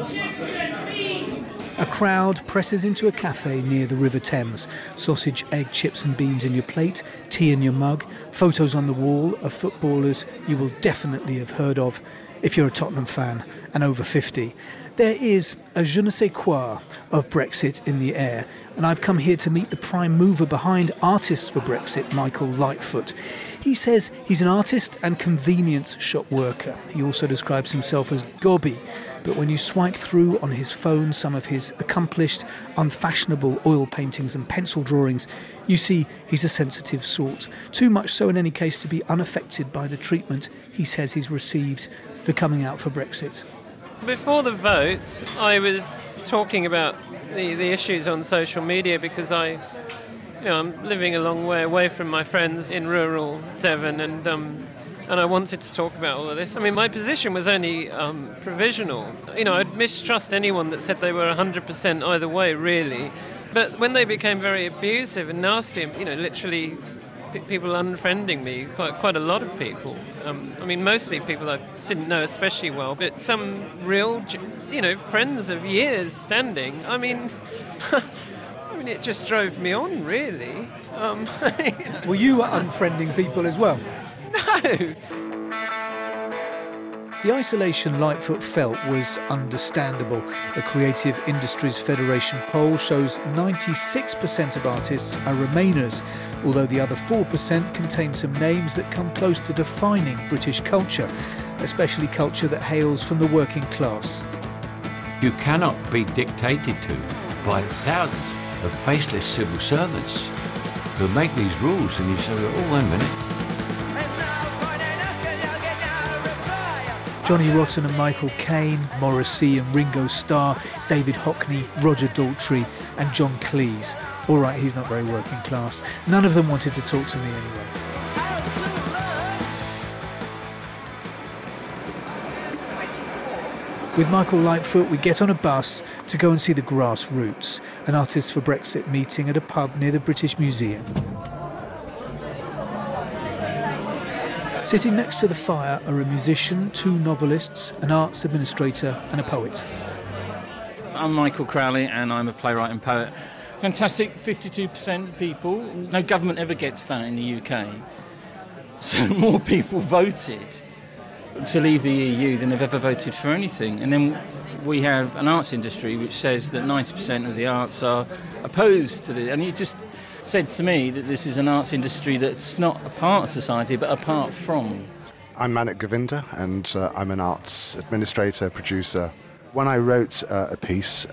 A crowd presses into a cafe near the River Thames. Sausage, egg, chips and beans in your plate, tea in your mug, photos on the wall of footballers you will definitely have heard of if you're a Tottenham fan and over 50. There is a je ne sais quoi of Brexit in the air, and I've come here to meet the prime mover behind Artists for Brexit, Michael Lightfoot. He says he's an artist and convenience shop worker. He also describes himself as gobby, but when you swipe through on his phone some of his accomplished, unfashionable oil paintings and pencil drawings, you see he's a sensitive sort. Too much so in any case to be unaffected by the treatment he says he's received for coming out for Brexit. Before the vote, I was talking about the issues on social media because I'm living a long way away from my friends in rural Devon, and I wanted to talk about all of this. I mean, my position was only provisional. I'd mistrust anyone that said they were 100% either way, really. But when they became very abusive and nasty, literally people unfriending me, quite a lot of people. Mostly people I didn't know especially well, but some real, friends of years standing. It just drove me on, really. Were you unfriending people as well? No. The isolation Lightfoot felt was understandable. A Creative Industries Federation poll shows 96% of artists are Remainers, although the other 4% contain some names that come close to defining British culture, especially culture that hails from the working class. You cannot be dictated to by thousands of faceless civil servants who make these rules, and you say, oh, wait a minute. Johnny Rotten and Michael Caine, Morrissey and Ringo Starr, David Hockney, Roger Daltrey and John Cleese. All right, he's not very working class. None of them wanted to talk to me anyway. With Michael Lightfoot, we get on a bus to go and see the Grassroots, an Artists for Brexit meeting at a pub near the British Museum. Sitting next to the fire are a musician, 2 novelists, an arts administrator and a poet. I'm Michael Crowley and I'm a playwright and poet. Fantastic 52% people. No government ever gets that in the UK. So more people voted to leave the EU than have ever voted for anything. And then we have an arts industry which says that 90% of the arts are opposed to it. And it just said to me that this is an arts industry that's not a part of society but apart from. I'm Manik Govinda and I'm an arts administrator, producer. When I wrote a piece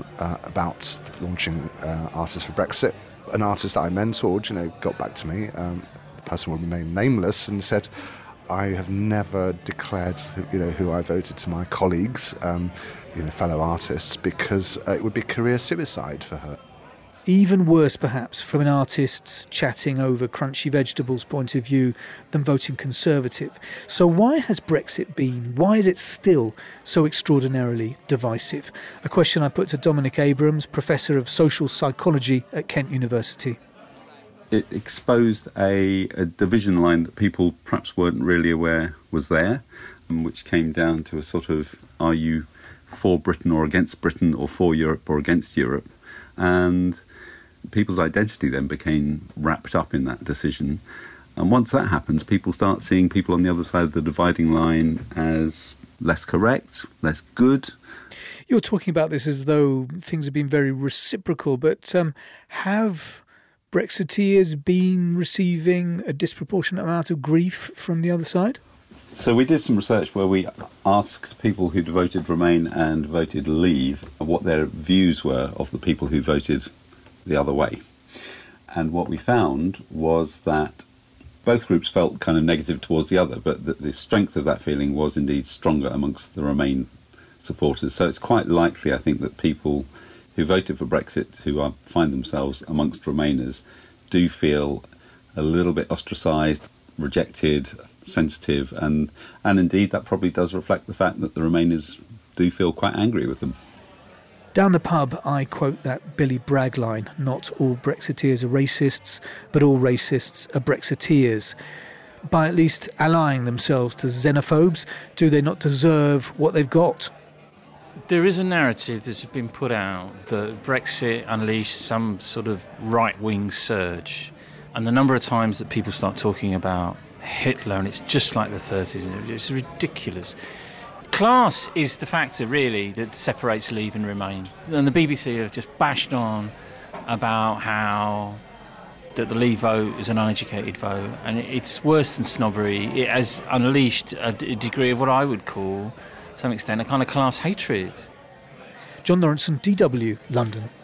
about launching Artists for Brexit, an artist that I mentored, got back to me, the person will remain nameless, and said, I have never declared, who I voted to my colleagues, fellow artists, because it would be career suicide for her. Even worse, perhaps, from an artist's chatting over crunchy vegetables point of view than voting Conservative. So why has Brexit been, why is it still so extraordinarily divisive? A question I put to Dominic Abrams, Professor of Social Psychology at Kent University. It exposed a division line that people perhaps weren't really aware was there, which came down to a sort of, are you for Britain or against Britain, or for Europe or against Europe? And people's identity then became wrapped up in that decision. And once that happens, people start seeing people on the other side of the dividing line as less correct, less good. You're talking about this as though things have been very reciprocal, but have Brexiteers been receiving a disproportionate amount of grief from the other side? So we did some research where we asked people who'd voted Remain and voted Leave what their views were of the people who voted the other way. And what we found was that both groups felt kind of negative towards the other, but the strength of that feeling was indeed stronger amongst the Remain supporters. So it's quite likely, I think, that people who voted for Brexit, who find themselves amongst Remainers, do feel a little bit ostracised, rejected, sensitive, and indeed that probably does reflect the fact that the Remainers do feel quite angry with them. Down the pub, I quote that Billy Bragg line, not all Brexiteers are racists, but all racists are Brexiteers. By at least allying themselves to xenophobes, do they not deserve what they've got? There is a narrative that's been put out that Brexit unleashed some sort of right-wing surge. And the number of times that people start talking about Hitler and it's just like the 30s, it's ridiculous. Class is the factor, really, that separates Leave and Remain. And the BBC have just bashed on about how that the Leave vote is an uneducated vote, and it's worse than snobbery. It has unleashed a degree of what I would call, to some extent, a kind of class hatred. John Lawrenson, DW, London.